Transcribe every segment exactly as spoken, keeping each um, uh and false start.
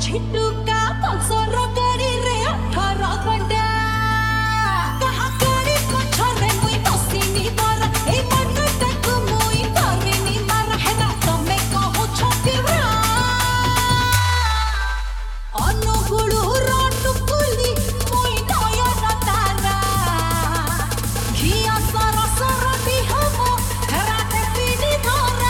छिटुका पल्सर गाड़ी रे अठारह घंटा कहा गाड़ी पछरे मुई बसिनी बरा ए मनटाକୁ मुई करिनी मारा हेना तमे कहू छतिरा अनुगुळु रटुकुली मुई नयन तारा घिया सर सरटी हमो राते पिनी धरा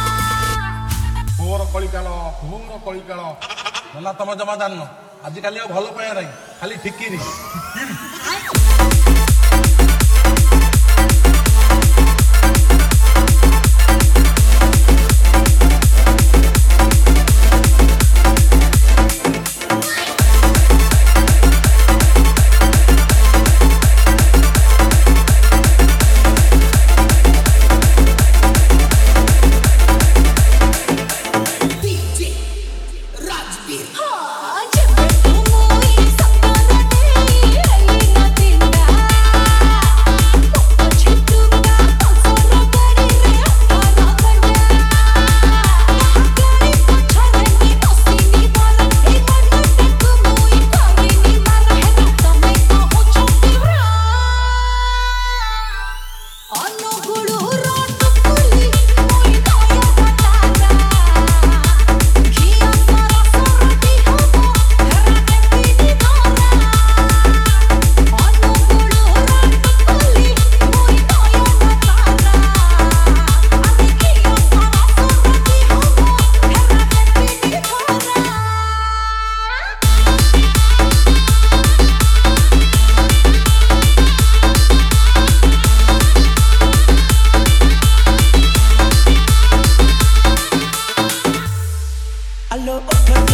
घोर कलिकाल घोर कलिकाल ना तुम जमा जान आजिकल भल पाया ना खाली ठिकिरी Allo